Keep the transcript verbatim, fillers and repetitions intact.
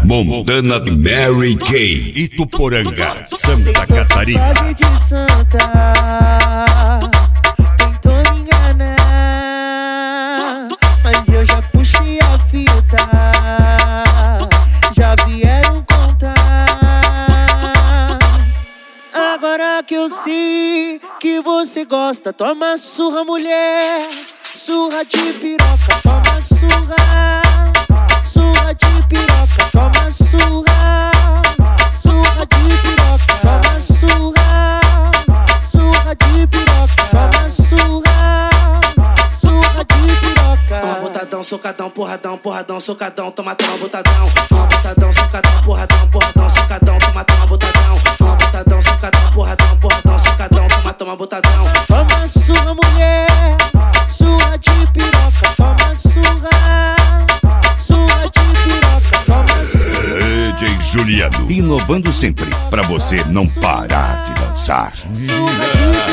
Montana Mary Kay, Ituporanga, Santa Catarina. De Santa, tentou me enganar, mas eu já puxei a fita, já vieram contar. Agora que eu sei que você gosta, toma surra, mulher, surra de piroca, toma surra. Surra de piroca, toma surra. Surra de piroca, toma surra. Surra de piroca, toma surra. Surra de piroca. Toma botadão, socadão, porradão, porradão, socadão, toma, toma botadão. Toma botadão, socadão, porradão, porradão, socadão, toma, toma botadão. Toma botadão, socadão, porradão, porradão, socadão, toma, toma botadão. Toma surra, mulher, surra de piroca, toma surra. D J Juliano, inovando sempre, pra você não parar de dançar.